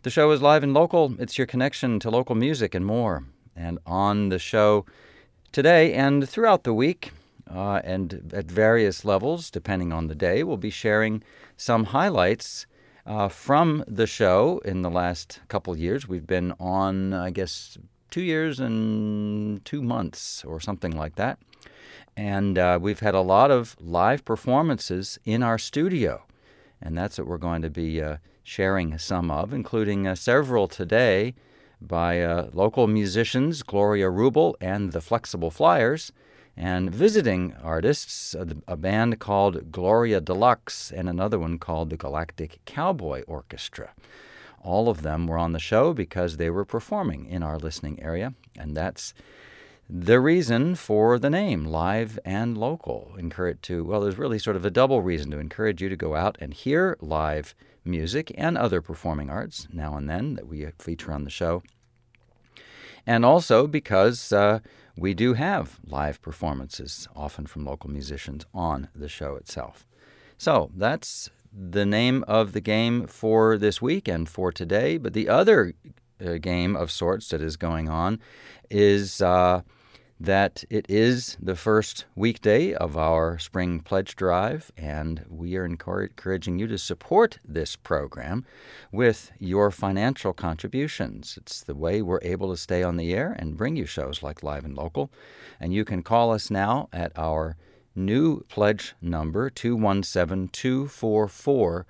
The show is live and local. It's your connection to local music and more. And on the show today and throughout the week, and at various levels, depending on the day, we'll be sharing some highlights from the show in the last couple years. We've been on, I guess, 2 years and 2 months or something like that. And we've had a lot of live performances in our studio. And that's what we're going to be sharing some of, including several today by local musicians, Gloria Rubel and the Flexible Flyers, and visiting artists, a band called Gloria Deluxe and another one called the Galactic Cowboy Orchestra. All of them were on the show because they were performing in our listening area, and that's the reason for the name, Live and Local. There's really sort of a double reason to encourage you to go out and hear live music and other performing arts now and then that we feature on the show. And also because we do have live performances, often from local musicians, on the show itself. So that's the name of the game for this week and for today. But the other game of sorts that is going on is that it is the first weekday of our Spring Pledge Drive, and we are encouraging you to support this program with your financial contributions. It's the way we're able to stay on the air and bring you shows like Live and Local. And you can call us now at our new pledge number, 217-244-0025,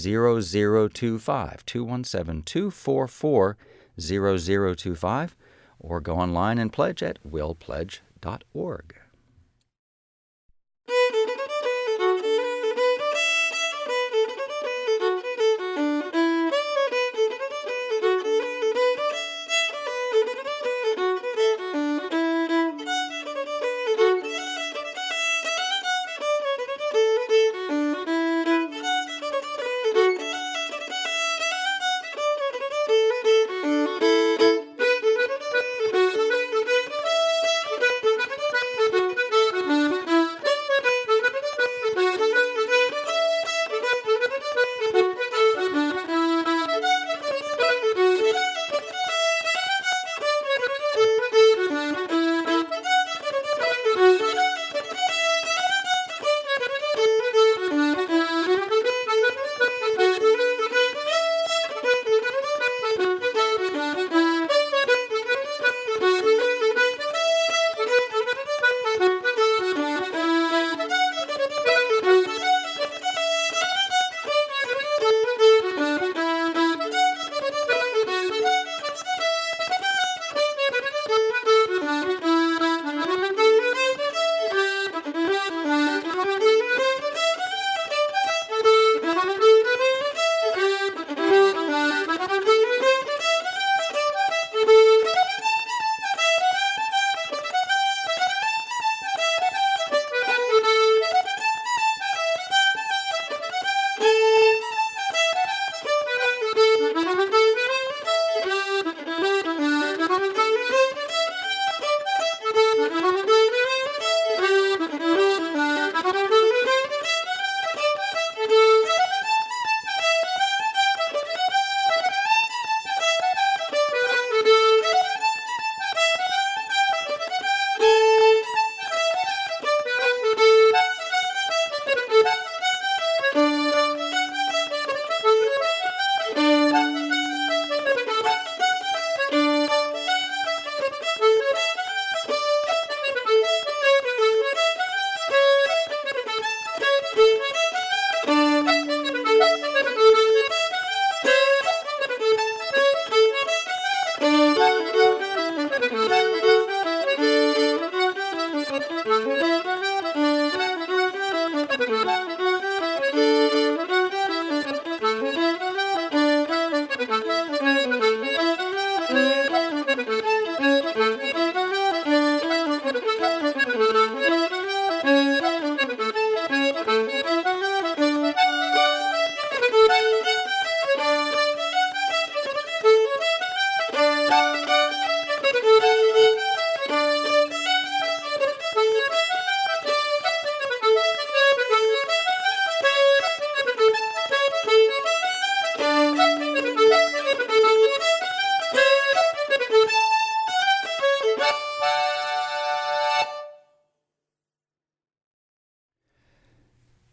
217-244-0025, or go online and pledge at willpledge.org.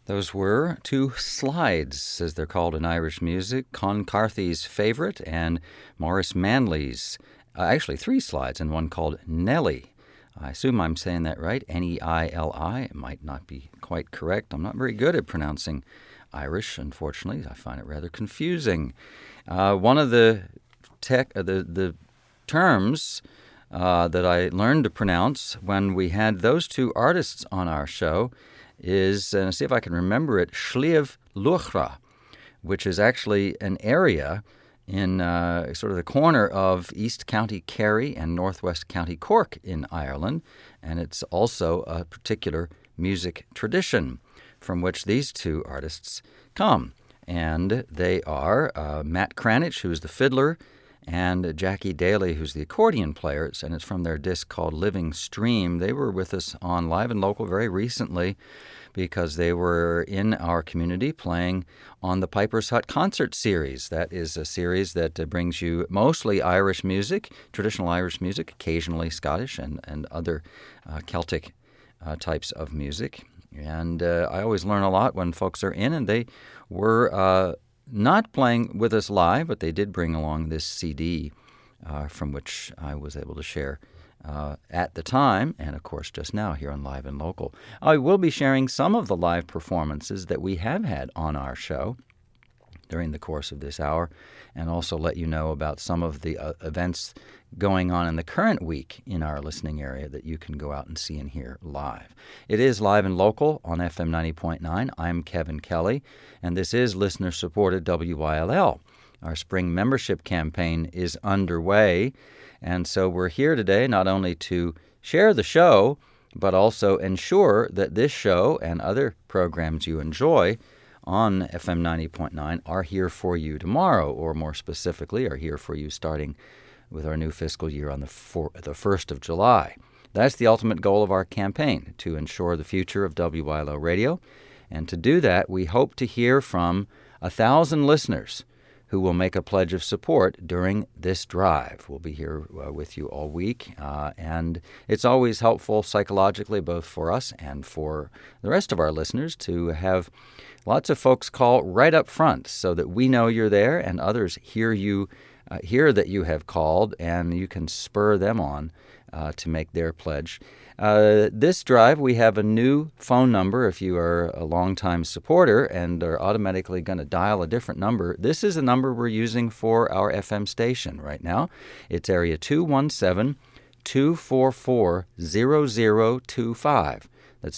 Those were two slides, as they're called in Irish music, Con Carthy's Favourite and Maurice Manley's, actually three slides, and one called Nelly. I assume I'm saying that right, Neili. It might not be quite correct. I'm not very good at pronouncing Irish, unfortunately. I find it rather confusing. One of the terms that I learned to pronounce when we had those two artists on our show is, see if I can remember it, Sliabh Luachra, which is actually an area in sort of the corner of East County Kerry and Northwest County Cork in Ireland, and it's also a particular music tradition from which these two artists come. And they are Matt Cranich, who's the fiddler, and Jackie Daly, who's the accordion player, and it's from their disc called Living Stream. They were with us on Live and Local very recently because they were in our community playing on the Piper's Hut Concert Series. That is a series that brings you mostly Irish music, traditional Irish music, occasionally Scottish and other Celtic types of music. And I always learn a lot when folks are in, and they were not playing with us live, but they did bring along this CD from which I was able to share at the time, and of course just now here on Live and Local. I will be sharing some of the live performances that we have had on our show during the course of this hour, and also let you know about some of the events going on in the current week in our listening area that you can go out and see and hear live. It is Live and Local on FM 90.9. I'm Kevin Kelly, and this is listener-supported WYLL. Our spring membership campaign is underway, and so we're here today not only to share the show, but also ensure that this show and other programs you enjoy on FM 90.9 are here for you tomorrow, or more specifically, are here for you starting with our new fiscal year on the 1st of July. That's the ultimate goal of our campaign, to ensure the future of WYLO Radio. And to do that, we hope to hear from 1,000 listeners who will make a pledge of support during this drive. We'll be here with you all week, and it's always helpful psychologically, both for us and for the rest of our listeners, to have lots of folks call right up front so that we know you're there and others hear that you have called, and you can spur them on to make their pledge. This drive, we have a new phone number. If you are a longtime supporter and are automatically going to dial a different number, this is a number we're using for our FM station right now. It's area 217-244-0025. That's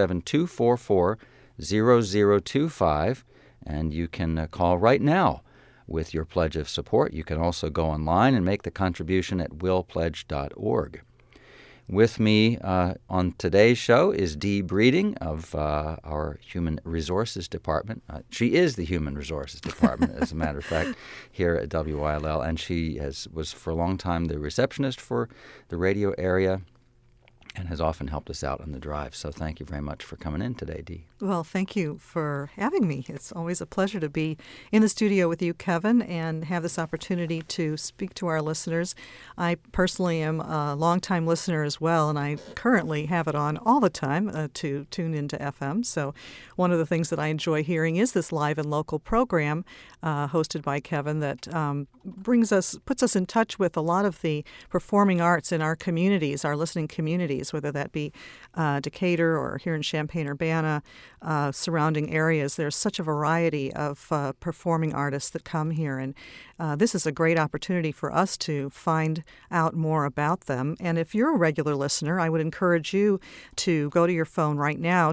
217-244-0025, and you can call right now with your pledge of support. You can also go online and make the contribution at willpledge.org. With me on today's show is Dee Breeding of our Human Resources Department. She is the Human Resources Department, as a matter of fact, here at WYLL, and she was for a long time the receptionist for the radio area and has often helped us out on the drive. So thank you very much for coming in today, Dee. Well, thank you for having me. It's always a pleasure to be in the studio with you, Kevin, and have this opportunity to speak to our listeners. I personally am a longtime listener as well, and I currently have it on all the time to tune into FM. So one of the things that I enjoy hearing is this Live and Local program hosted by Kevin that puts us in touch with a lot of the performing arts in our communities, our listening communities, whether that be Decatur or here in Champaign-Urbana, surrounding areas. There's such a variety of performing artists that come here, and this is a great opportunity for us to find out more about them. And if you're a regular listener, I would encourage you to go to your phone right now.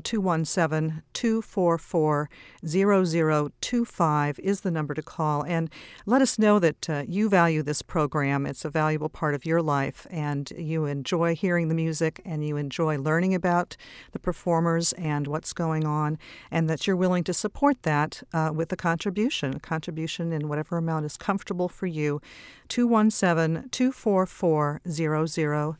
217-244-0025 is the number to call, and let us know that you value this program. It's a valuable part of your life, and you enjoy hearing the music, and you enjoy learning about the performers and what's going on, and that you're willing to support that with a contribution in whatever amount is comfortable for you.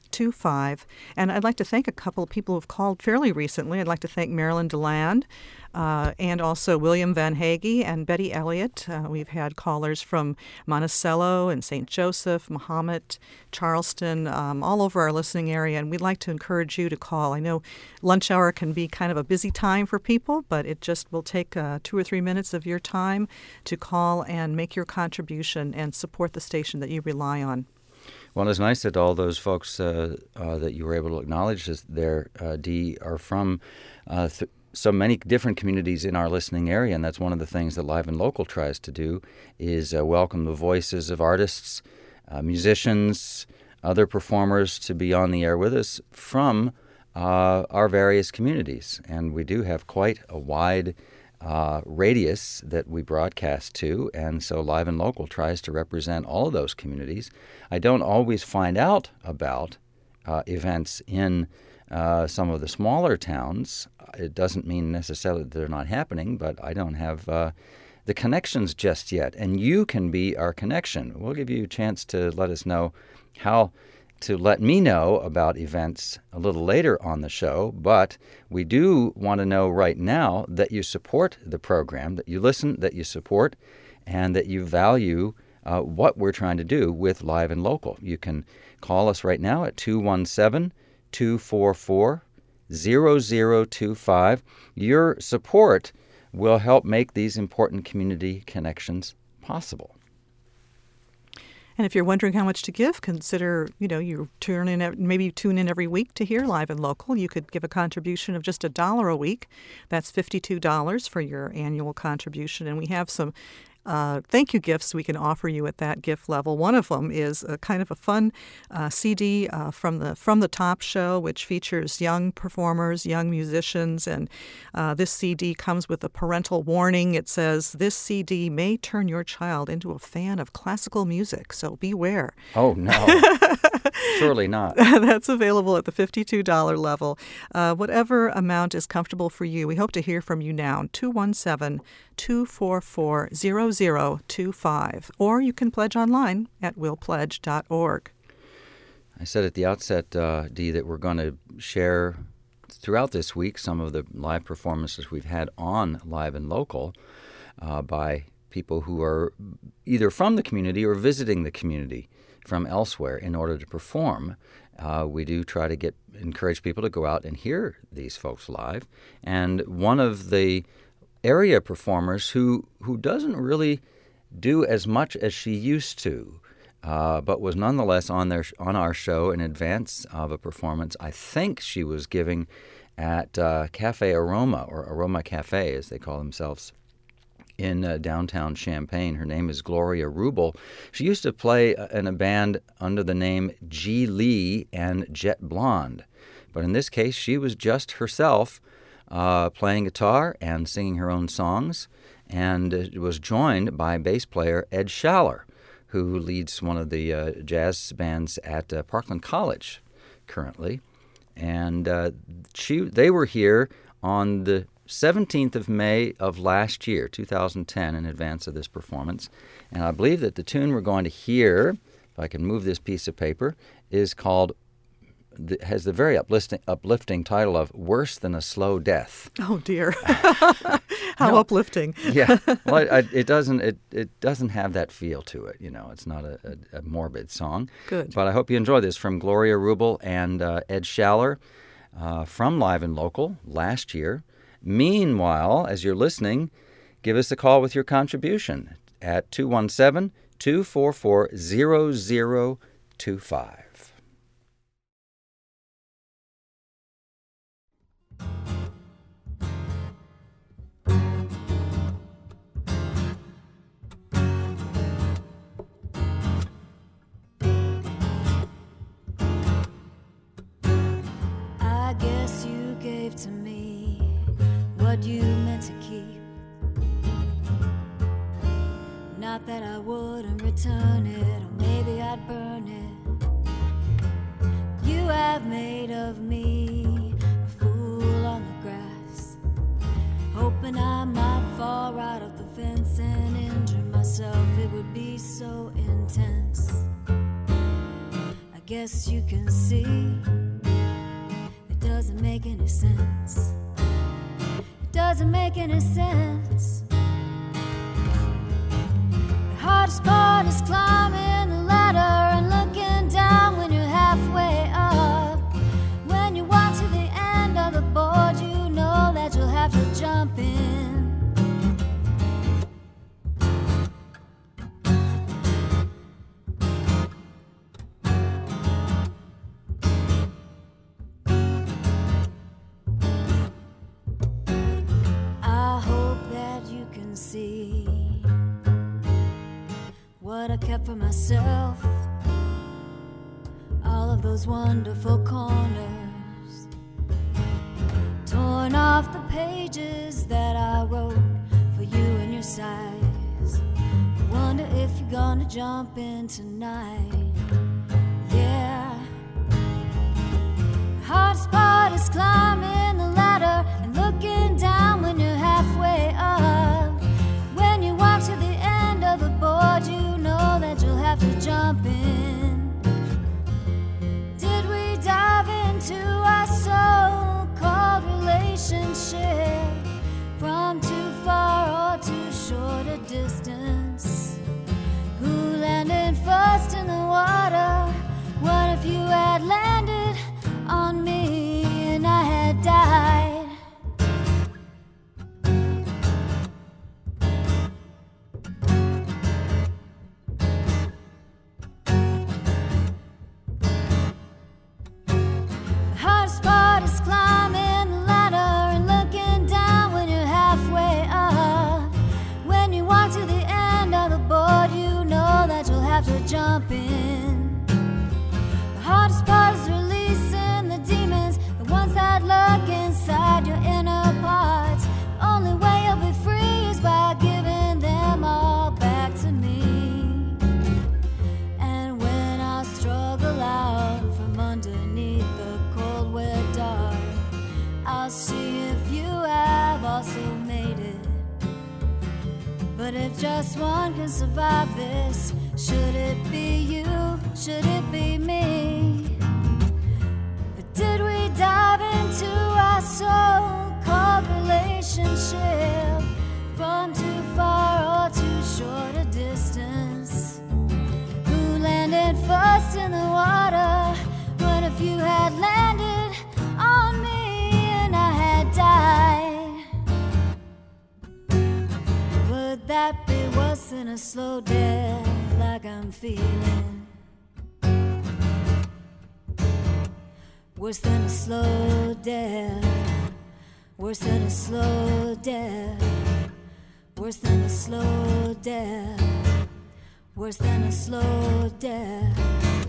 217-244-0025. And I'd like to thank a couple of people who've called fairly recently. I'd like to thank Marilyn DeLand, and also William Van Hagee and Betty Elliott. We've had callers from Monticello and St. Joseph, Mahomet, Charleston, all over our listening area, and we'd like to encourage you to call. I know lunch hour can be kind of a busy time for people, but it just will take 2 or 3 minutes of your time to call and make your contribution and support the station that you rely on. Well, it's nice that all those folks that you were able to acknowledge there, Dee, are from so many different communities in our listening area, and that's one of the things that Live and Local tries to do is welcome the voices of artists, musicians, other performers to be on the air with us from our various communities. And we do have quite a wide radius that we broadcast to, and so Live and Local tries to represent all of those communities. I don't always find out about events in some of the smaller towns. It doesn't mean necessarily that they're not happening, but I don't have the connections just yet, and you can be our connection. We'll give you a chance to let us know how to let me know about events a little later on the show, but we do want to know right now that you support the program, that you listen, that you support, and that you value what we're trying to do with Live and Local. You can call us right now at 217-244-0025. Your support will help make these important community connections possible. And if you're wondering how much to give, consider, you maybe tune in every week to hear Live and Local. You could give a contribution of just $1 a week. That's $52 for your annual contribution. And we have some thank you gifts we can offer you at that gift level. One of them is a kind of a fun CD from the Top Show, which features young performers, young musicians, and this CD comes with a parental warning. It says, "This CD may turn your child into a fan of classical music, so beware." Oh, no. Surely not. That's available at the $52 level. Whatever amount is comfortable for you. We hope to hear from you now. 217-244-0025. Or you can pledge online at willpledge.org. I said at the outset, Dee, that we're going to share throughout this week some of the live performances we've had on Live and Local by people who are either from the community or visiting the community from elsewhere in order to perform. We do try to encourage people to go out and hear these folks live. And one of the area performers who doesn't really do as much as she used to, but was nonetheless on our show in advance of a performance. I think she was giving at Cafe Aroma, or Aroma Cafe as they call themselves, in downtown Champaign. Her name is Gloria Rubel. She used to play in a band under the name G. Lee and Jet Blonde. But in this case, she was just herself playing guitar and singing her own songs, and was joined by bass player Ed Schaller, who leads one of the jazz bands at Parkland College currently. And they were here on the 17th of May of last year, 2010, in advance of this performance. And I believe that the tune we're going to hear, if I can move this piece of paper, is called, has the very uplifting title of "Worse Than a Slow Death." Oh dear, how uplifting! Yeah, well, it doesn't have that feel to it. It's not a morbid song. Good, but I hope you enjoy this from Gloria Rubel and Ed Schaller from Live and Local last year. Meanwhile, as you're listening, give us a call with your contribution at 217-244-0025. I guess you gave to me what you meant to keep. Not that I wouldn't return it, or maybe I'd burn it. You have made of me a fool on the grass, hoping I might fall right off the fence and injure myself. It would be so intense. I guess you can see it doesn't make any sense. It doesn't make any sense. The hardest part is climbing the ladder and looking down when you're halfway up. When you walk to the end of the board, you know that you'll have to jump in. What I kept for myself, all of those wonderful corners, torn off the pages that I wrote for you and your size. I wonder if you're gonna jump in tonight. Yeah. The hardest part is climbing the ladder and looking down when you're halfway up. When you walk to the end of the board, you know that you'll have to jump in. Did we dive into our so-called relationship from too far or too short a distance? Who landed first in the water? What if you had landed on me and I had died? To jump in. The hardest part is releasing the demons, the ones that lurk inside your inner parts. The only way you'll be free is by giving them all back to me. And when I struggle out from underneath the cold wet dark, I'll see if you have also made it. But if just one can survive this, should it be you? Should it be me? But did we dive into our so-called relationship from too far or too short a distance? Who landed first in the water? What if you had landed on me and I had died? Would that be worse than a slow death? Like I'm feeling worse than a slow death, worse than a slow death, worse than a slow death, worse than a slow death.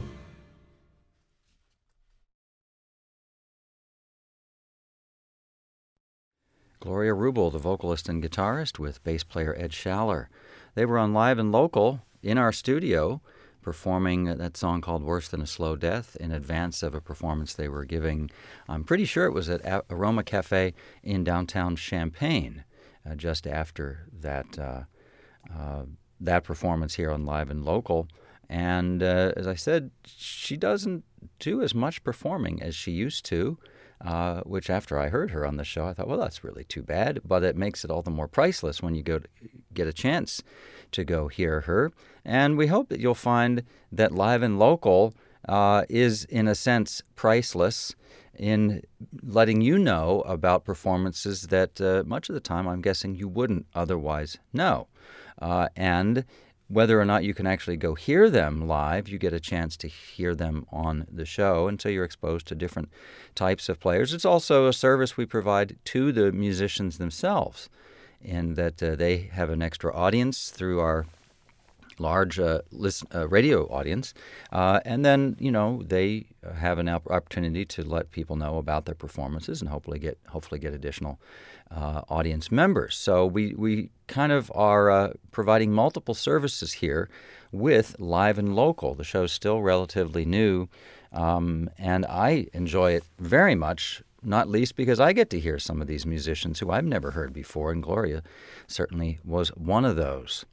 Gloria Rubel, the vocalist and guitarist, with bass player Ed Schaller. They were on Live and Local in our studio, performing that song called Worse Than a Slow Death in advance of a performance they were giving. I'm pretty sure it was at Aroma Cafe in downtown Champaign, just after that performance here on Live and Local. And as I said, she doesn't do as much performing as she used to, which after I heard her on the show, I thought, well, that's really too bad. But it makes it all the more priceless when you go to get a chance to go hear her. And we hope that you'll find that Live and Local is, in a sense, priceless in letting you know about performances that much of the time I'm guessing you wouldn't otherwise know. And whether or not you can actually go hear them live, you get a chance to hear them on the show, and so you're exposed to different types of players. It's also a service we provide to the musicians themselves, in that they have an extra audience through our large radio audience, and then they have an opportunity to let people know about their performances and hopefully get additional audience members. So we kind of are providing multiple services here with Live and Local. The show's still relatively new, and I enjoy it very much. Not least because I get to hear some of these musicians who I've never heard before, and Gloria certainly was one of those.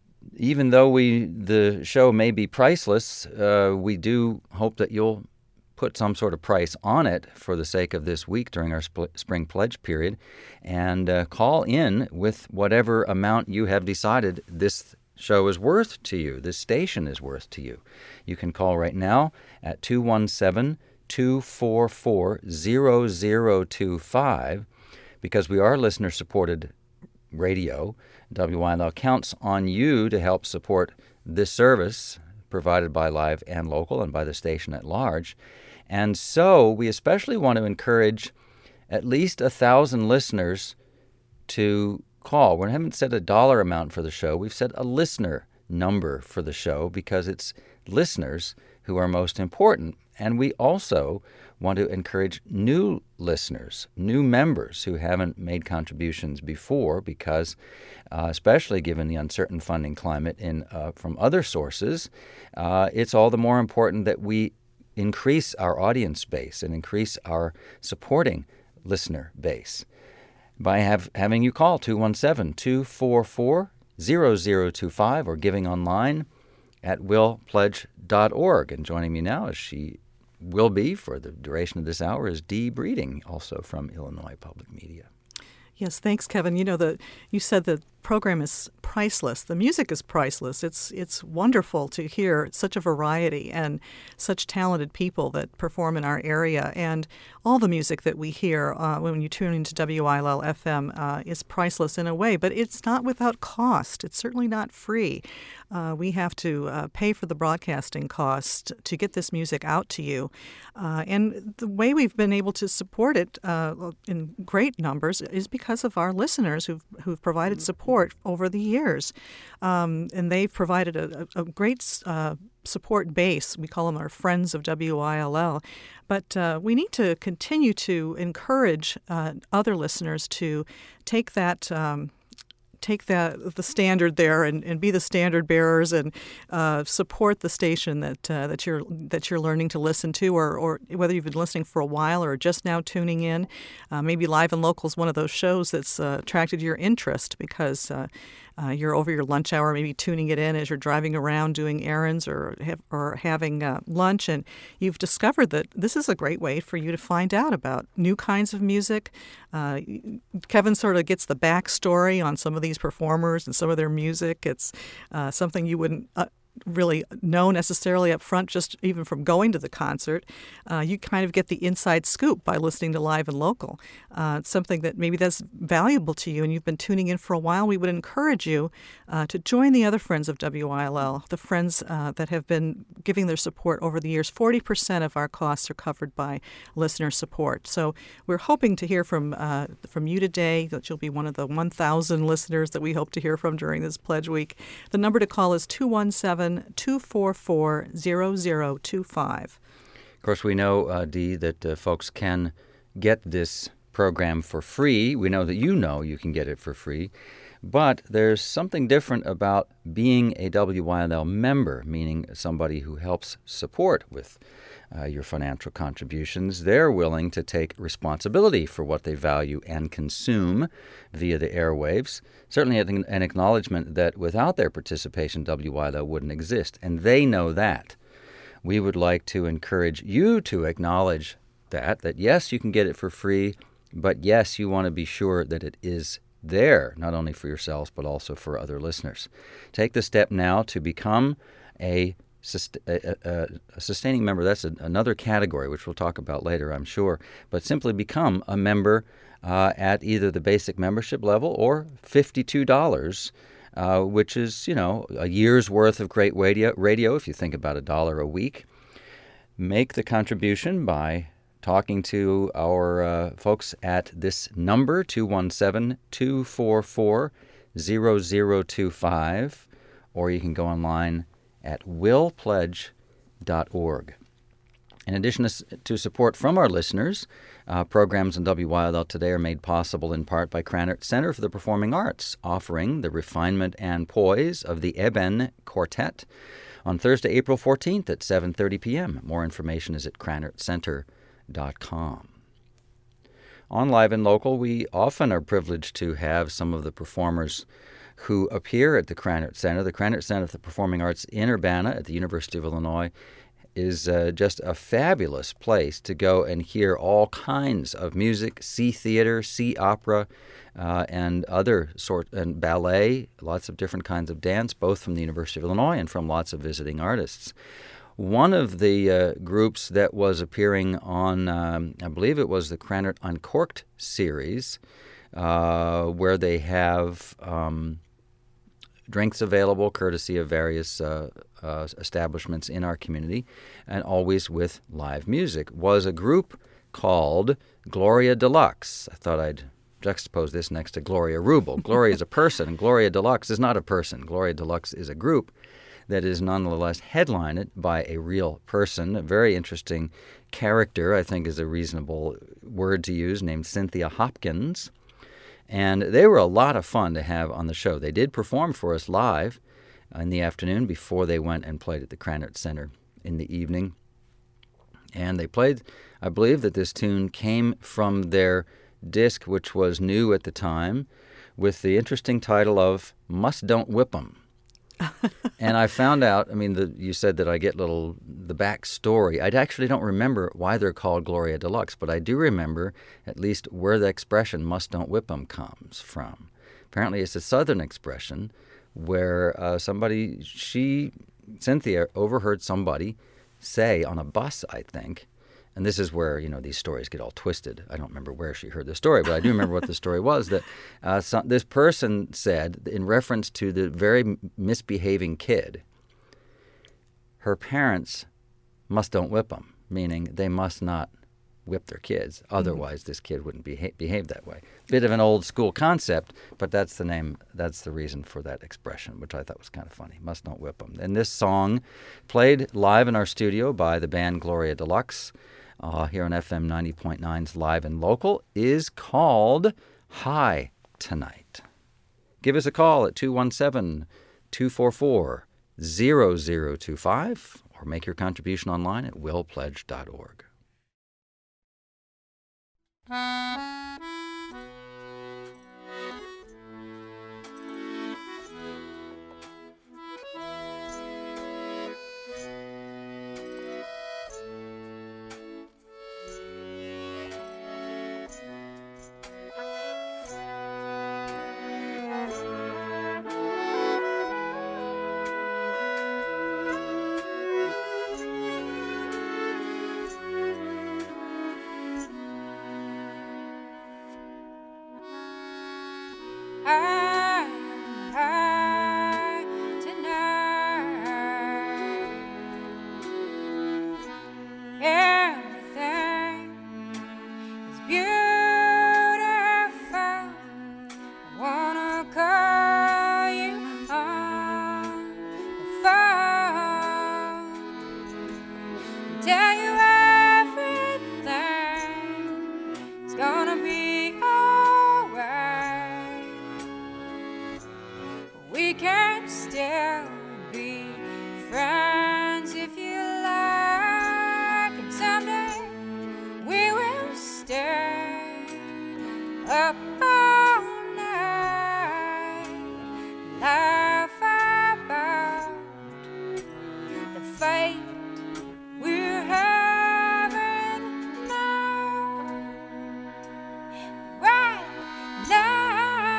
Even though the show may be priceless, we do hope that you'll put some sort of price on it for the sake of this week during our spring pledge period, and call in with whatever amount you have decided this show is worth to you, this station is worth to you. You can call right now at 217-244-0025, because we are listener-supported radio. WYLL counts on you to help support this service provided by Live and Local and by the station at large. And so we especially want to encourage at least 1,000 listeners to call. We haven't set a dollar amount for the show. We've set a listener number for the show because it's listeners who are most important. And we also want to encourage new listeners, new members who haven't made contributions before, because especially given the uncertain funding climate from other sources, it's all the more important that we increase our audience base and increase our supporting listener base by having you call 217-244-0025 or giving online at willpledge.org. And joining me now, as she will be for the duration of this hour, is Dee Breeding, also from Illinois Public Media. Yes, thanks, Kevin. You said the program is priceless. The music is priceless. It's wonderful to hear such a variety and such talented people that perform in our area. And all the music that we hear when you tune into WILL FM is priceless in a way, but it's not without cost. It's certainly not free. We have to pay for the broadcasting cost to get this music out to you. And the way we've been able to support it in great numbers is because of our listeners who've provided support over the years. And they've provided a great support base. We call them our friends of WILL. But we need to continue to encourage other listeners to take the standard there and be the standard bearers and support the station that you're learning to listen to, or whether you've been listening for a while or just now tuning in. Maybe Live and Local is one of those shows that's attracted your interest because you're over your lunch hour, maybe tuning it in as you're driving around doing errands or having lunch, and you've discovered that this is a great way for you to find out about new kinds of music. Kevin sort of gets the backstory on some of these performers and some of their music. It's something you wouldn't really know necessarily up front, just even from going to the concert. You kind of get the inside scoop by listening to Live and Local. It's something that maybe that's valuable to you and you've been tuning in for a while. We would encourage you to join the other friends of WILL, the friends that have been giving their support over the years. 40% of our costs are covered by listener support. So we're hoping to hear from you today, that you'll be one of the 1,000 listeners that we hope to hear from during this Pledge Week. The number to call is 217-244-0025. Of course, we know, Dee, that folks can get this program for free. We know that you can get it for free. But there's something different about being a WILL member, meaning somebody who helps support with your financial contributions. They're willing to take responsibility for what they value and consume via the airwaves. Certainly an acknowledgement that without their participation, WILL wouldn't exist, and they know that. We would like to encourage you to acknowledge that yes, you can get it for free, but yes, you want to be sure that it is there, not only for yourselves, but also for other listeners. Take the step now to become a sustaining member. That's another category, which we'll talk about later, I'm sure. But simply become a member at either the basic membership level or $52, which is, a year's worth of great radio, if you think about $1 a week. Make the contribution by talking to our folks at this number, 217-244-0025, or you can go online at willpledge.org. In addition to support from our listeners, programs on WILL today are made possible in part by Krannert Center for the Performing Arts, offering the refinement and poise of the Eben Quartet on Thursday, April 14th at 7:30 p.m. More information is at KrannertCenter.com. On Live and Local, we often are privileged to have some of the performers who appear at the Krannert Center. The Krannert Center for the Performing Arts in Urbana at the University of Illinois is just a fabulous place to go and hear all kinds of music, see theater, see opera, and and ballet, lots of different kinds of dance, both from the University of Illinois and from lots of visiting artists. One of the groups that was appearing on, I believe it was the Krannert Uncorked series, where they have drinks available courtesy of various establishments in our community, and always with live music, was a group called Gloria Deluxe. I thought I'd juxtapose this next to Gloria Rubel. Gloria is a person, and Gloria Deluxe is not a person. Gloria Deluxe is a group that is nonetheless headlined by a real person, a very interesting character, I think is a reasonable word to use, named Cynthia Hopkins. And they were a lot of fun to have on the show. They did perform for us live in the afternoon before they went and played at the Krannert Center in the evening. And they played, I believe that this tune came from their disc, which was new at the time, with the interesting title of Must Don't Whip 'Em. And I found out, you said that I get the backstory. I actually don't remember why they're called Gloria Deluxe, but I do remember at least where the expression "must don't whip 'em" comes from. Apparently it's a Southern expression where Cynthia overheard somebody say on a bus, I think, and this is where, these stories get all twisted. I don't remember where she heard the story, but I do remember what the story was, that this person said, in reference to the very misbehaving kid, her parents must don't whip them, meaning they must not whip their kids. Otherwise, this kid wouldn't behave that way. Bit of an old school concept, but that's the reason for that expression, which I thought was kind of funny. Must not whip them. And this song, played live in our studio by the band Gloria Deluxe, here on FM 90.9's Live and Local, is called High Tonight. Give us a call at 217-244-0025 or make your contribution online at willpledge.org.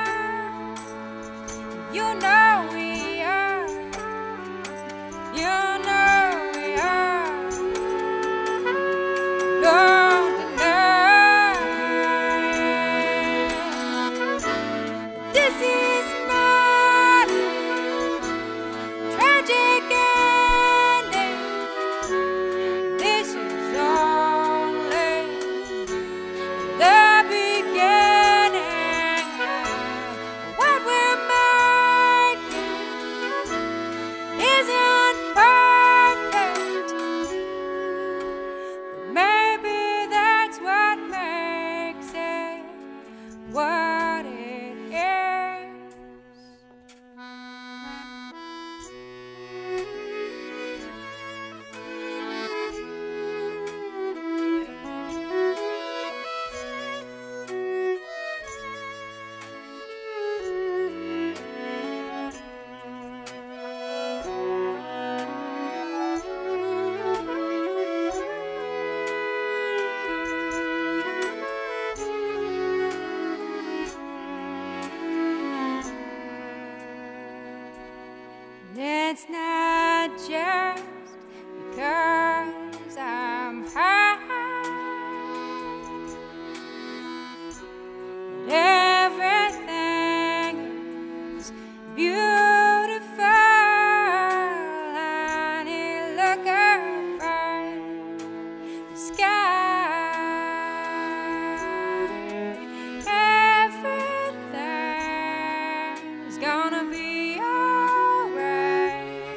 You know we are. You it's not just because I'm high. Everything is beautiful, honey. Look up at the sky. Everything's gonna be alright.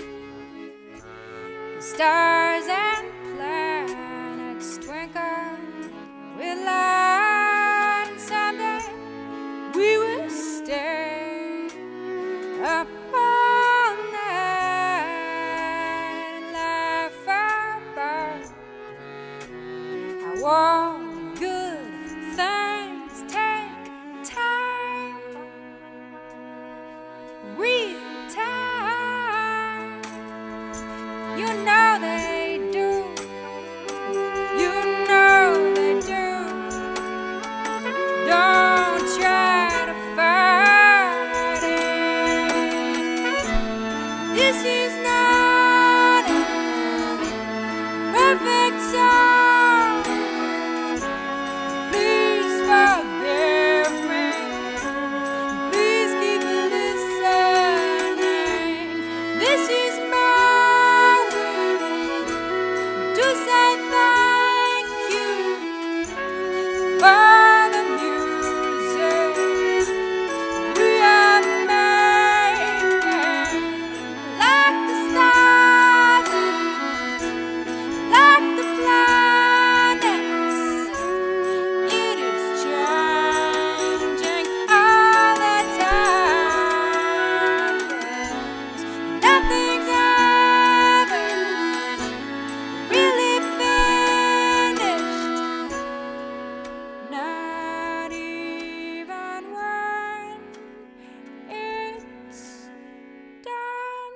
The stars and planets twinkle with light, and someday we will stay up all night, laugh about how all good things take time, real time. You know they do. You know they do. Don't try to fight it. This is not a perfect song. Please forgive me. Please keep listening. This is my way to say thank you for the music we are making, like the stars and like the planets. It is changing all the time. Yes, nothing's ever really finished, not even when it's done.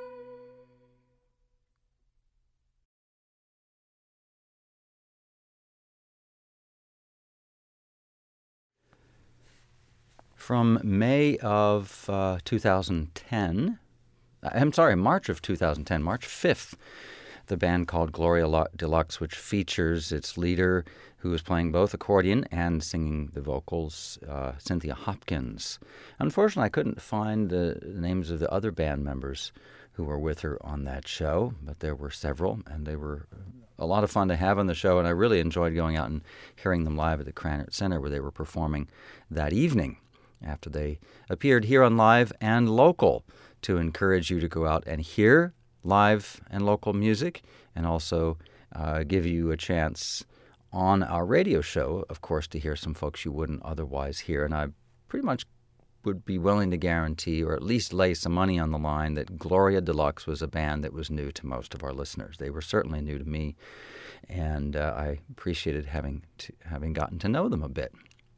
From May of 2010, I'm sorry, March of 2010, March 5th, the band called Gloria Deluxe, which features its leader, who is playing both accordion and singing the vocals, Cynthia Hopkins. Unfortunately, I couldn't find the names of the other band members who were with her on that show, but there were several, and they were a lot of fun to have on the show, and I really enjoyed going out and hearing them live at the Krannert Center, where they were performing that evening after they appeared here on Live and Local, to encourage you to go out and hear live and local music, and also give you a chance on our radio show, of course, to hear some folks you wouldn't otherwise hear. And I pretty much would be willing to guarantee, or at least lay some money on the line, that Gloria Deluxe was a band that was new to most of our listeners. They were certainly new to me, and I appreciated having gotten to know them a bit.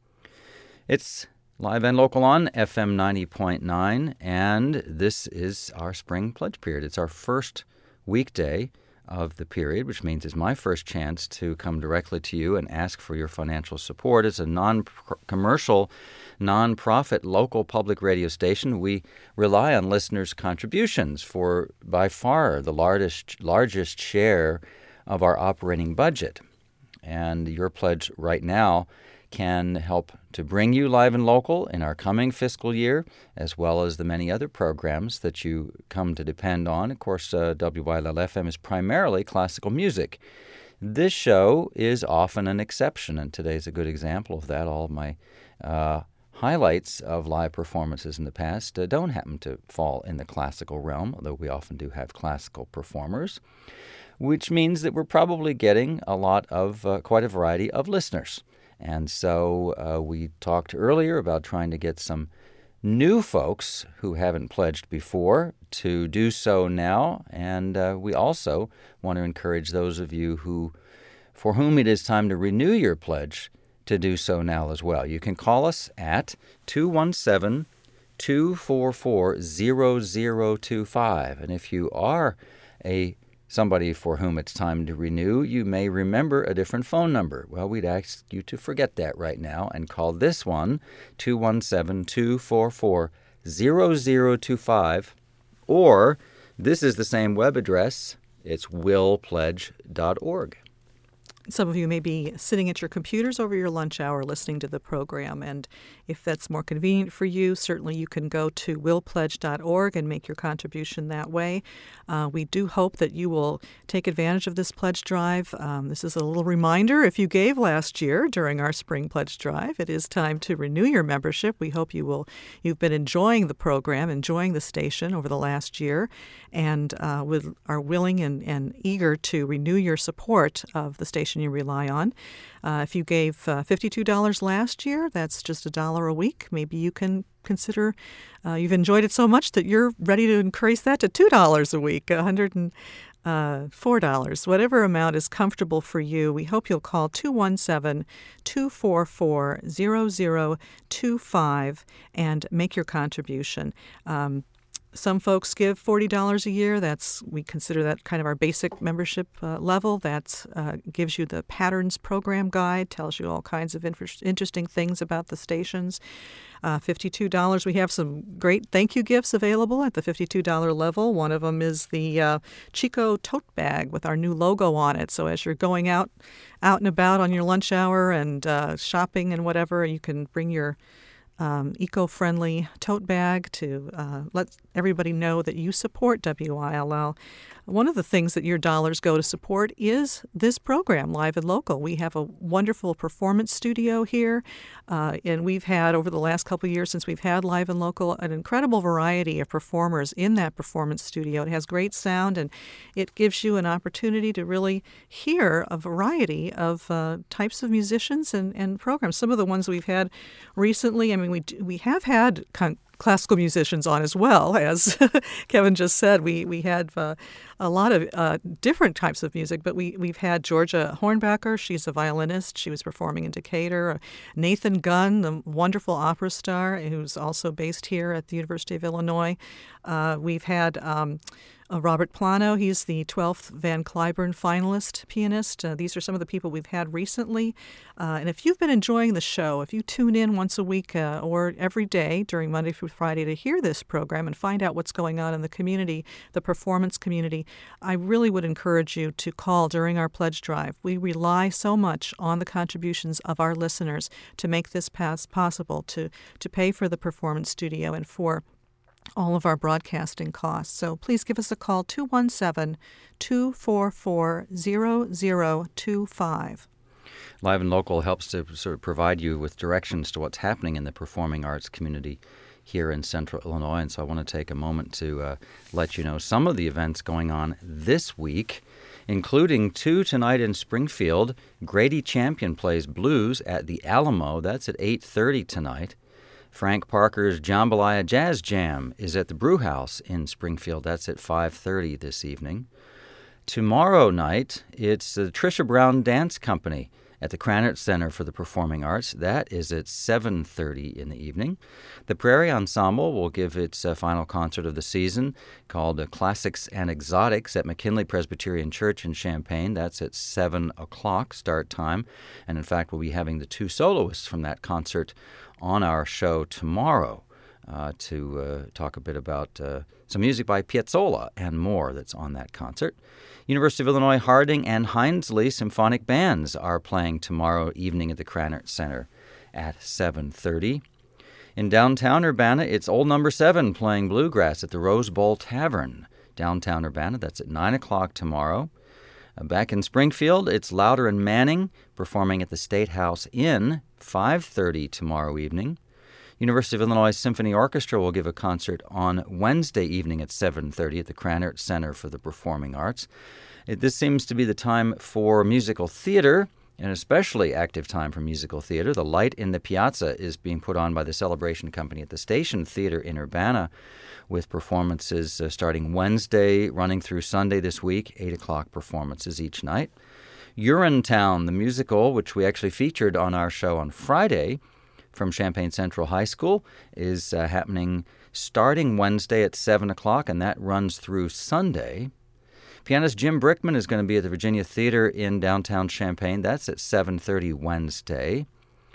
It's Live and Local on FM 90.9, and this is our spring pledge period. It's our first weekday of the period, which means it's my first chance to come directly to you and ask for your financial support. It's a non-commercial, non-profit local public radio station. We rely on listeners' contributions for, by far, the largest share of our operating budget. And your pledge right now can help to bring you Live and Local in our coming fiscal year, as well as the many other programs that you come to depend on. Of course, WYLL-FM is primarily classical music. This show is often an exception, and today's a good example of that. All of my highlights of live performances in the past don't happen to fall in the classical realm, although we often do have classical performers, which means that we're probably getting a lot of, quite a variety of listeners. And so we talked earlier about trying to get some new folks who haven't pledged before to do so now. And we also want to encourage those of you for whom it is time to renew your pledge to do so now as well. You can call us at 217-244-0025. And if you are somebody for whom it's time to renew, you may remember a different phone number. Well, we'd ask you to forget that right now and call this one, 217-244-0025, or This is the same web address. It's willpledge.org. Some of you may be sitting at your computers over your lunch hour listening to the program, and if that's more convenient for you, certainly you can go to willpledge.org and make your contribution that way. We do hope that you will take advantage of this pledge drive. This is a little reminder, if you gave last year during our spring pledge drive, it is time to renew your membership. We hope you've been enjoying the program, enjoying the station over the last year, and are willing and eager to renew your support of the station you rely on. If you gave $52 last year, that's just $1 a week. Maybe you can consider you've enjoyed it so much that you're ready to increase that to $2 a week, $104. Whatever amount is comfortable for you, we hope you'll call 217-244-0025 and make your contribution. Some folks give $40 a year. We consider that kind of our basic membership level. That gives you the Patterns Program Guide, tells you all kinds of interesting things about the stations. $52, we have some great thank you gifts available at the $52 level. One of them is the Chico tote bag with our new logo on it. So as you're going out and about on your lunch hour and shopping and whatever, you can bring your eco-friendly tote bag to let everybody know that you support WILL. One of the things that your dollars go to support is this program, Live and Local. We have a wonderful performance studio here, and we've had, over the last couple of years since we've had Live and Local, an incredible variety of performers in that performance studio. It has great sound, and it gives you an opportunity to really hear a variety of types of musicians and programs. Some of the ones we've had recently, I mean, we have had classical musicians on as well, as Kevin just said. We had a lot of different types of music, but we've had Georgia Hornbacher. She's a violinist. She was performing in Decatur. Nathan Gunn, the wonderful opera star, who's also based here at the University of Illinois. We've had Robert Plano, he's the 12th Van Cliburn finalist pianist. These are some of the people we've had recently. And if you've been enjoying the show, if you tune in once a week or every day during Monday through Friday to hear this program and find out what's going on in the community, the performance community, I really would encourage you to call during our pledge drive. We rely so much on the contributions of our listeners to make this possible, to pay for the performance studio and for all of our broadcasting costs. So please give us a call, 217-244-0025. Live and Local helps to sort of provide you with directions to what's happening in the performing arts community here in Central Illinois. And so I want to take a moment to let you know some of the events going on this week, including 2 tonight in Springfield. Grady Champion plays blues at the Alamo. That's at 8:30 tonight. Frank Parker's Jambalaya Jazz Jam is at the Brew House in Springfield. That's at 5:30 this evening. Tomorrow night, it's the Tricia Brown Dance Company at the Krannert Center for the Performing Arts. That is at 7:30 in the evening. The Prairie Ensemble will give its final concert of the season called Classics and Exotics at McKinley Presbyterian Church in Champaign. That's at 7 o'clock start time. And in fact, we'll be having the 2 soloists from that concert on our show tomorrow to talk a bit about some music by Piazzolla and more that's on that concert. University of Illinois Harding and Hinesley Symphonic Bands are playing tomorrow evening at the Krannert Center at 7:30. In downtown Urbana, it's Old Number 7 playing bluegrass at the Rose Bowl Tavern, downtown Urbana. That's at 9 o'clock tomorrow. Back in Springfield, it's Louder and Manning performing at the State House Inn, 5:30 tomorrow evening. University of Illinois Symphony Orchestra will give a concert on Wednesday evening at 7:30 at the Krannert Center for the Performing Arts. This seems to be the time for musical theater, an especially active time for musical theater. The Light in the Piazza is being put on by the Celebration Company at the Station Theater in Urbana, with performances starting Wednesday, running through Sunday this week, 8 o'clock performances each night. Urinetown, the musical, which we actually featured on our show on Friday from Champaign Central High School, is happening starting Wednesday at 7 o'clock, and that runs through Sunday. Pianist Jim Brickman is going to be at the Virginia Theater in downtown Champaign. That's at 7:30 Wednesday.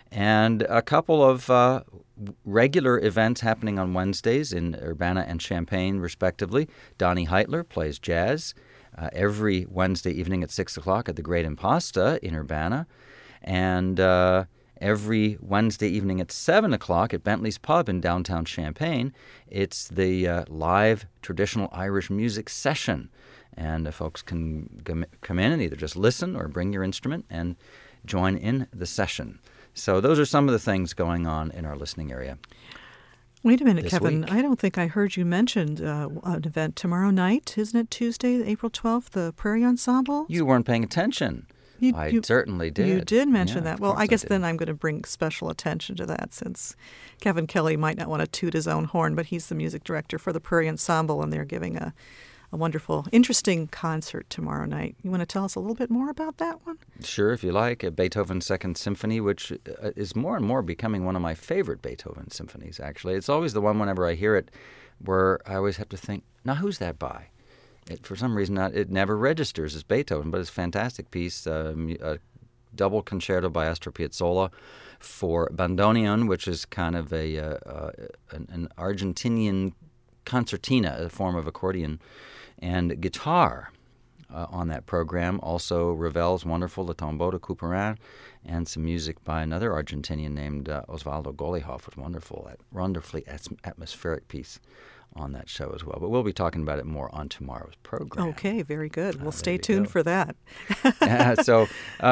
and a couple of regular events happening on Wednesdays in Urbana and Champaign, respectively. Donnie Heitler plays jazz every Wednesday evening at 6 o'clock at the Great Impasta in Urbana, and every Wednesday evening at 7 o'clock at Bentley's Pub in downtown Champaign. It's the live traditional Irish music session, and folks can come in and either just listen or bring your instrument and join in the session. So those are some of the things going on in our listening area. Wait a minute, Kevin. Week. I don't think I heard you mention an event tomorrow night. Isn't it Tuesday, April 12th, the Prairie Ensemble? You weren't paying attention. I certainly did. You did mention that. Well, I guess did. then I'm going to bring special attention to that, since Kevin Kelly might not want to toot his own horn, but he's the music director for the Prairie Ensemble, and they're giving a wonderful, interesting concert tomorrow night. You want to tell us a little bit more about that one? Sure, if you like. Beethoven's Second Symphony, which is more and more becoming one of my favorite Beethoven symphonies, actually. It's always the one, whenever I hear it, where I always have to think, now who's that by? For some reason, it never registers as Beethoven, but it's a fantastic piece, a double concerto by Astor Piazzolla for bandoneon, which is kind of an Argentinian concertina, a form of accordion, and guitar on that program. Also, Ravel's wonderful Le Tombeau de Couperin, and some music by another Argentinian named Osvaldo Golijov, was wonderfully atmospheric piece on that show as well. But we'll be talking about it more on tomorrow's program. Okay, very good. We'll stay tuned for that. So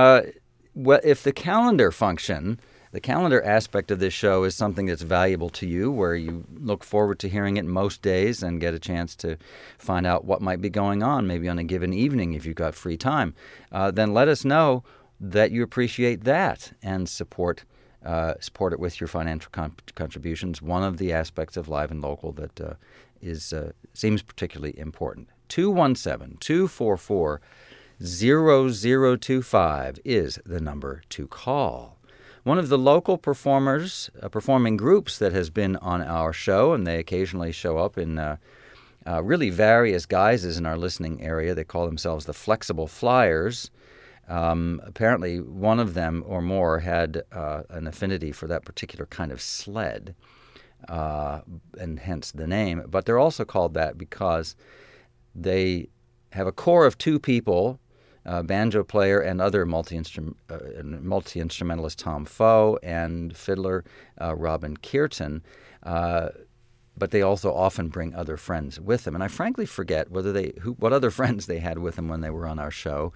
if the calendar function, the calendar aspect of this show is something that's valuable to you, where you look forward to hearing it most days and get a chance to find out what might be going on, maybe on a given evening if you've got free time, then let us know that you appreciate that and support it with your financial contributions. One of the aspects of Live and Local that seems particularly important. 217-244-0025 is the number to call. One of the local performing groups that has been on our show, and they occasionally show up in really various guises in our listening area. They call themselves the Flexible Flyers. Apparently, one of them or more had an affinity for that particular kind of sled, and hence the name. But they're also called that because they have a core of two people, banjo player and other multi-instrumentalist Tom Foe and fiddler Robin Kearton. But they also often bring other friends with them. And I frankly forget what other friends they had with them when they were on our show.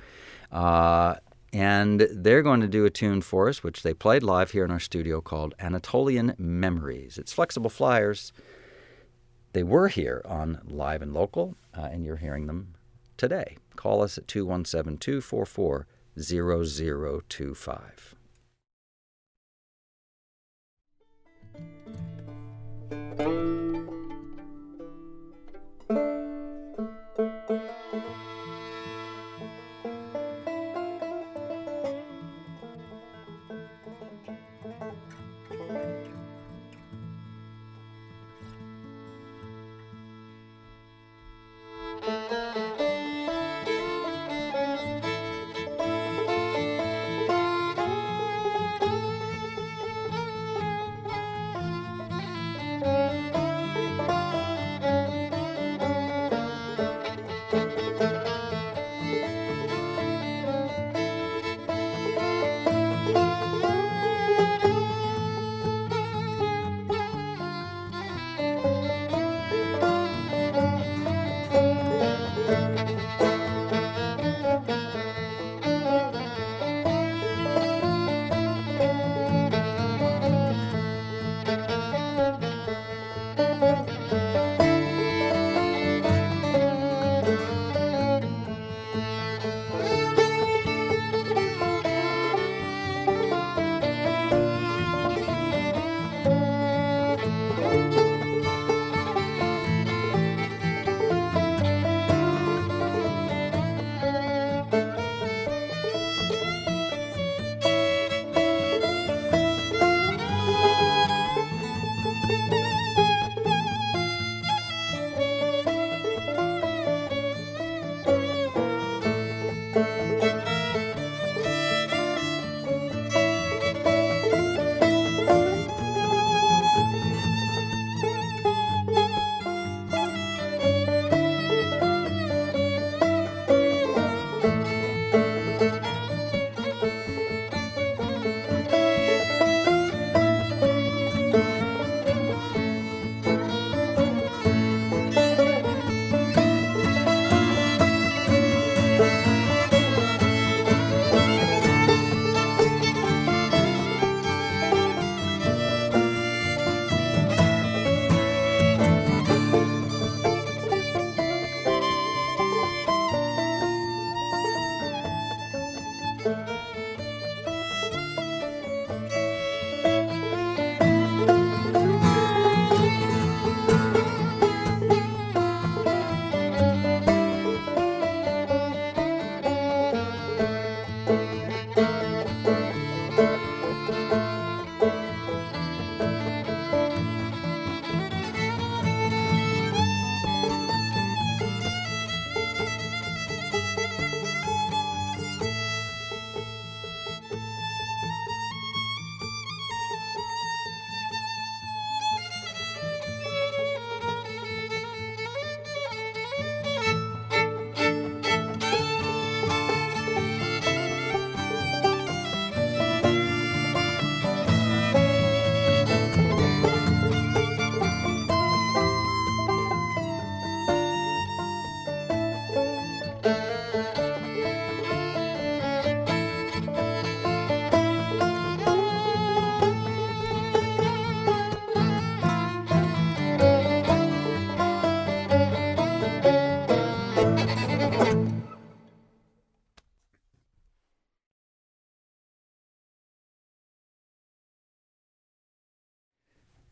And they're going to do a tune for us, which they played live here in our studio, called Anatolian Memories. It's Flexible Flyers. They were here on Live and Local, and you're hearing them today. Call us at 217-244-0025.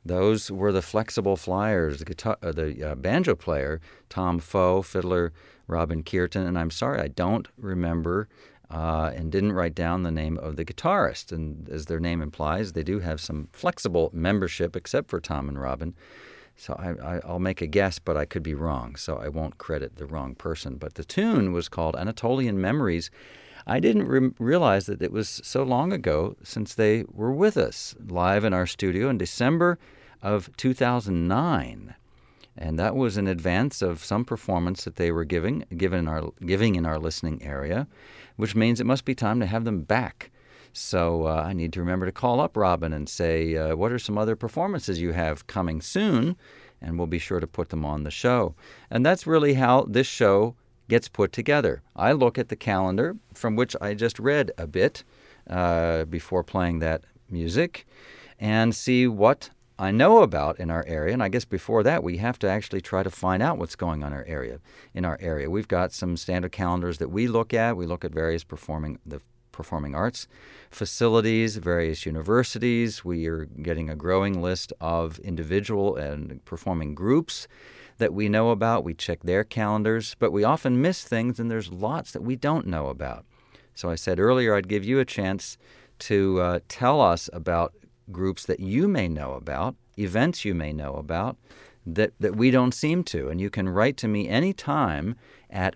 Those were the Flexible Flyers, the banjo player, Tom Foe, fiddler, Robin Kearton, and I'm sorry I don't remember and didn't write down the name of the guitarist. And as their name implies, they do have some flexible membership, except for Tom and Robin. So I'll make a guess, but I could be wrong, so I won't credit the wrong person. But the tune was called Anatolian Memories. I didn't realize that it was so long ago since they were with us live in our studio in December of 2009. And that was in advance of some performance that they were giving in our listening area, which means it must be time to have them back. So I need to remember to call up Robin and say, what are some other performances you have coming soon? And we'll be sure to put them on the show. And that's really how this show gets put together. I look at the calendar, from which I just read a bit before playing that music, and see what I know about in our area. And I guess before that, we have to actually try to find out what's going on in our area. We've got some standard calendars that we look at. We look at various performing arts facilities, various universities. We are getting a growing list of individual and performing groups that we know about. We check their calendars, but we often miss things, and there's lots that we don't know about. So I said earlier I'd give you a chance to tell us about groups that you may know about, events you may know about, that we don't seem to. And you can write to me anytime at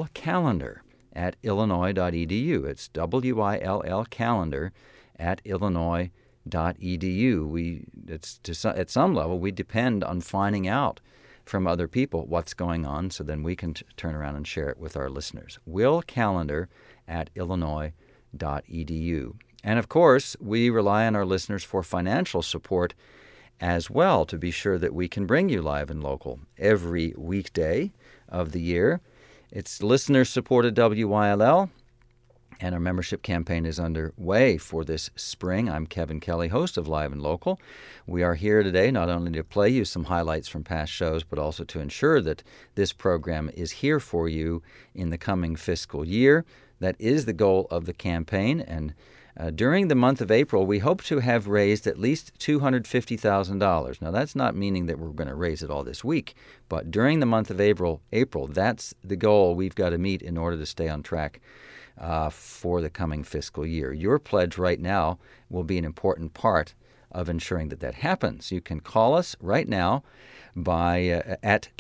willcalendar@illinois.edu. It's WILL calendar @illinois.edu. At some level, we depend on finding out from other people what's going on, so then we can turn around and share it with our listeners. willcalendar@illinois.edu. And of course, we rely on our listeners for financial support as well, to be sure that we can bring you Live and Local every weekday of the year. It's listener-supported WILL, and our membership campaign is underway for this spring. I'm Kevin Kelly, host of Live and Local. We are here today not only to play you some highlights from past shows, but also to ensure that this program is here for you in the coming fiscal year. That is the goal of the campaign, and during the month of April, we hope to have raised at least $250,000. Now, that's not meaning that we're going to raise it all this week, but during the month of April, that's the goal we've got to meet in order to stay on track for the coming fiscal year. Your pledge right now will be an important part of ensuring that happens. You can call us right now by at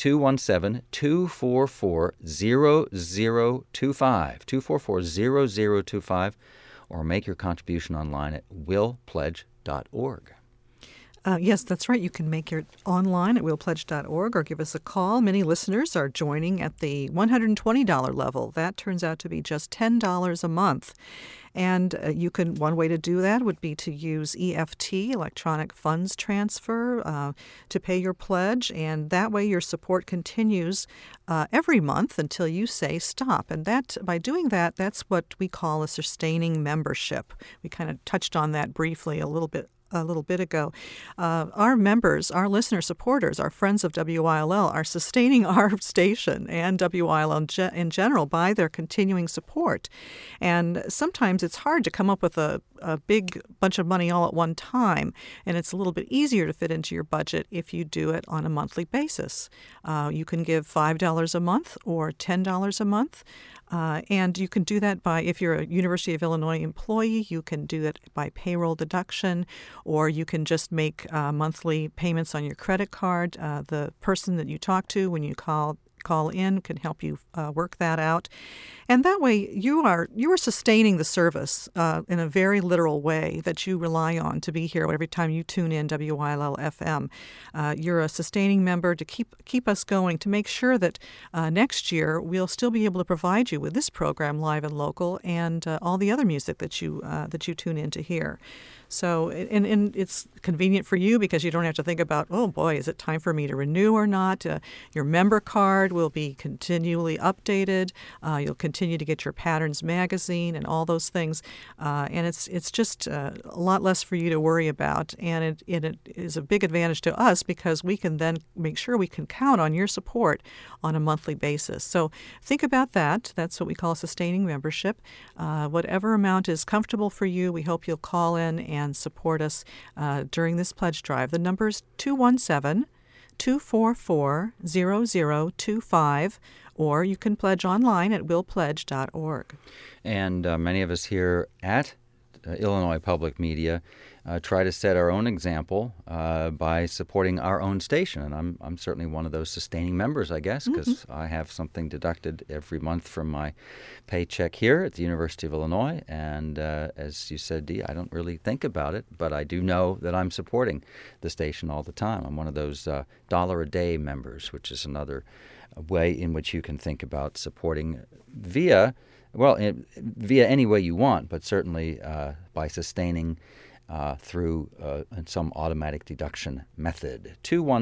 217-244-0025, 244-0025, or make your contribution online at willpledge.org. Yes, that's right. You can make it online at willpledge.org or give us a call. Many listeners are joining at the $120 level. That turns out to be just $10 a month. And one way to do that would be to use EFT, electronic funds transfer, to pay your pledge. And that way your support continues every month until you say stop. And by doing that, that's what we call a sustaining membership. We kind of touched on that briefly a little bit ago. Our members, our listener supporters, our friends of WILL are sustaining our station and WILL in general by their continuing support. And sometimes it's hard to come up with a big bunch of money all at one time, and it's a little bit easier to fit into your budget if you do it on a monthly basis. You can give $5 a month or $10 a month. And you can do that if you're a University of Illinois employee, you can do it by payroll deduction, or you can just make monthly payments on your credit card. The person that you talk to when you call in can help you work that out. And that way you are sustaining the service in a very literal way that you rely on to be here every time you tune in WILL FM. You're a sustaining member to keep us going, to make sure that next year we'll still be able to provide you with this program, Live and Local, and all the other music that you tune in to hear. So, and it's convenient for you because you don't have to think about, oh boy, is it time for me to renew or not? Your member card support will be continually updated. You'll continue to get your Patterns magazine and all those things. And it's just a lot less for you to worry about. And it is a big advantage to us because we can then make sure we can count on your support on a monthly basis. So think about that. That's what we call a sustaining membership. Whatever amount is comfortable for you, we hope you'll call in and support us during this pledge drive. The number is 217-244-0025, or you can pledge online at willpledge.org. And many of us here at Illinois Public Media try to set our own example by supporting our own station. And I'm certainly one of those sustaining members, I guess, because I have something deducted every month from my paycheck here at the University of Illinois. And as you said, Dee, I don't really think about it, but I do know that I'm supporting the station all the time. I'm one of those $1-a-day members, which is another way in which you can think about supporting via any way you want, but certainly by sustaining through some automatic deduction method.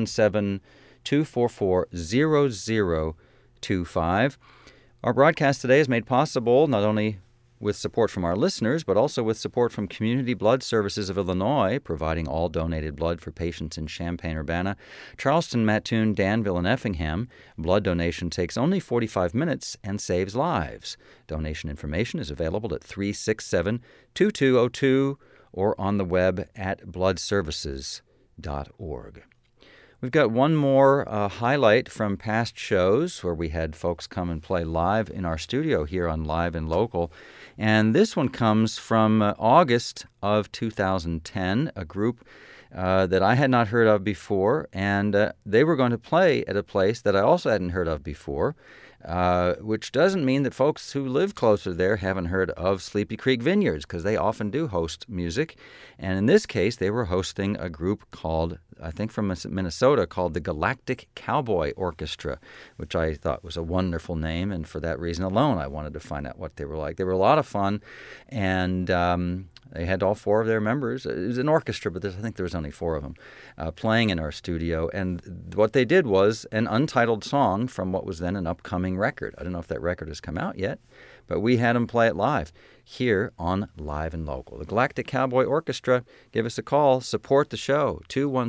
217-244-0025. Our broadcast today is made possible not only with support from our listeners, but also with support from Community Blood Services of Illinois, providing all donated blood for patients in Champaign-Urbana, Charleston, Mattoon, Danville, and Effingham. Blood donation takes only 45 minutes and saves lives. Donation information is available at 367-2202 or on the web at bloodservices.org. We've got one more highlight from past shows where we had folks come and play live in our studio here on Live and Local. And this one comes from August of 2010, a group that I had not heard of before. And they were going to play at a place that I also hadn't heard of before, which doesn't mean that folks who live closer there haven't heard of Sleepy Creek Vineyards, because they often do host music. And in this case, they were hosting a group called, I think from Minnesota, called the Galactic Cowboy Orchestra, which I thought was a wonderful name. And for that reason alone, I wanted to find out what they were like. They were a lot of fun, and they had all four of their members. It was an orchestra, but I think there was only four of them playing in our studio. And what they did was an untitled song from what was then an upcoming record. I don't know if that record has come out yet, but we had them play it live here on Live and Local. The Galactic Cowboy Orchestra, give us a call. Support the show,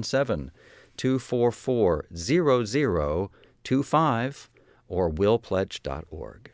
217-244-0025 or willpledge.org.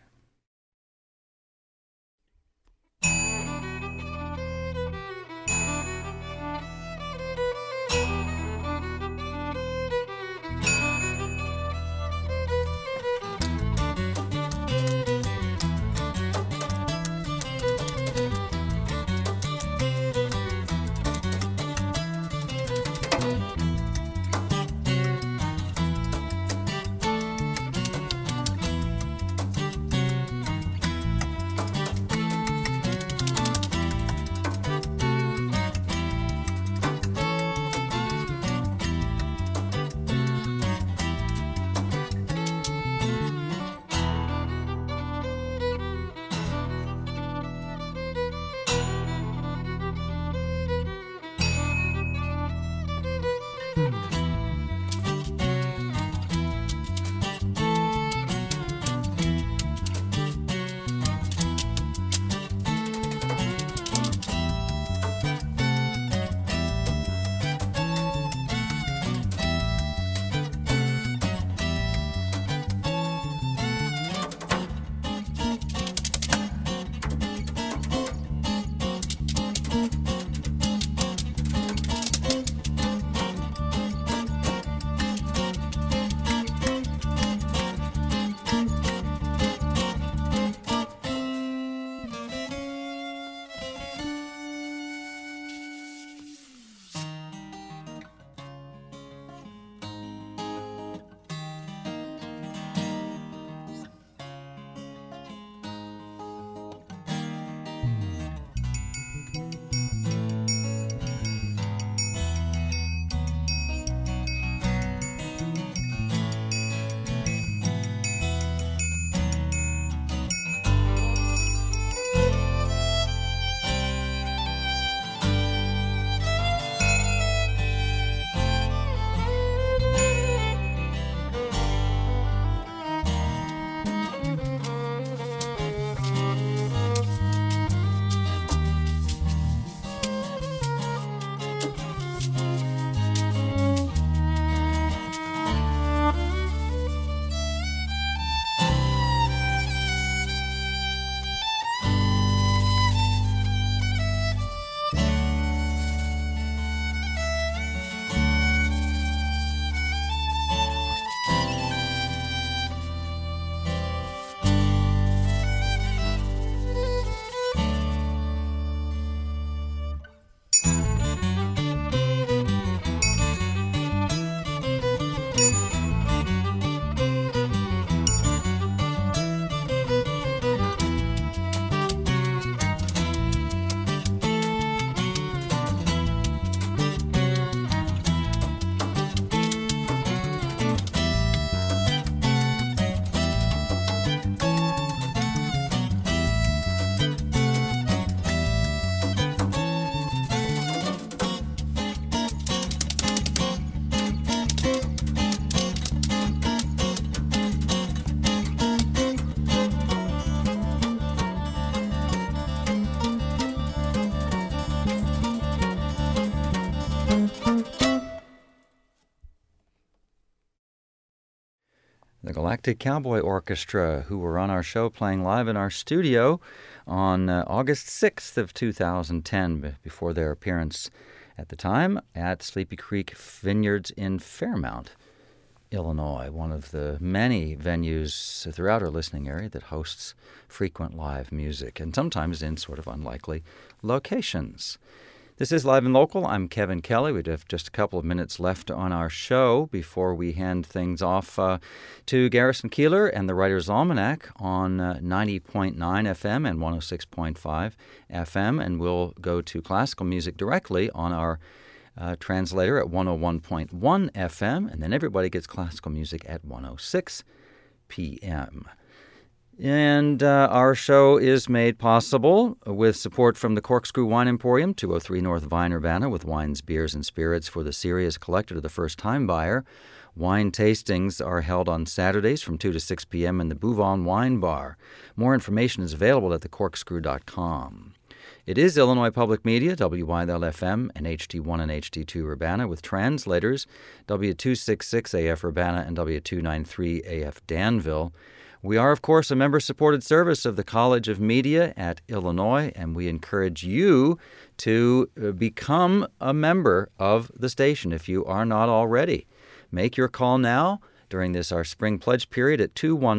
Galactic Cowboy Orchestra, who were on our show playing live in our studio on August 6th of 2010, before their appearance at the time at Sleepy Creek Vineyards in Fairmount, Illinois, one of the many venues throughout our listening area that hosts frequent live music, and sometimes in sort of unlikely locations. This is Live and Local. I'm Kevin Kelly. We have just a couple of minutes left on our show before we hand things off to Garrison Keillor and the Writer's Almanac on 90.9 FM and 106.5 FM, and we'll go to classical music directly on our translator at 101.1 FM, and then everybody gets classical music at 106 p.m. And our show is made possible with support from the Corkscrew Wine Emporium, 203 North Vine, Urbana, with wines, beers, and spirits for the serious collector to the first-time buyer. Wine tastings are held on Saturdays from 2 to 6 p.m. in the Bouvon Wine Bar. More information is available at thecorkscrew.com. It is Illinois Public Media, WYL-FM and HD1 and HD2 Urbana, with translators W266 AF Urbana and W293 AF Danville. We are, of course, a member-supported service of the College of Media at Illinois, and we encourage you to become a member of the station if you are not already. Make your call now during our spring pledge period at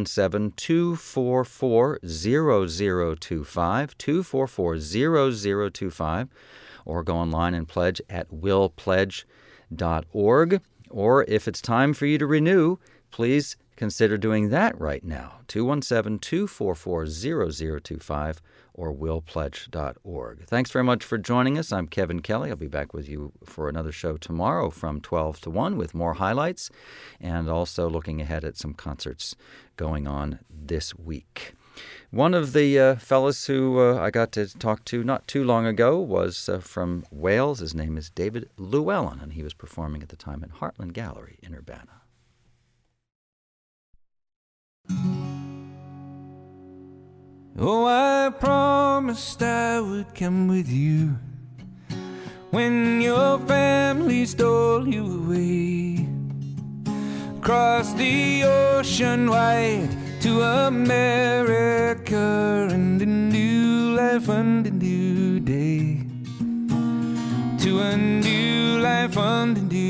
217-244-0025, 244-0025, or go online and pledge at willpledge.org. Or if it's time for you to renew, please consider doing that right now, 217-244-0025 or willpledge.org. Thanks very much for joining us. I'm Kevin Kelly. I'll be back with you for another show tomorrow from 12 to 1 with more highlights and also looking ahead at some concerts going on this week. One of the fellows who I got to talk to not too long ago was from Wales. His name is David Llewellyn, and he was performing at the time at Heartland Gallery in Urbana. Oh, I promised I would come with you when your family stole you away, across the ocean wide to America, and a new life and a new day, to a new life and a new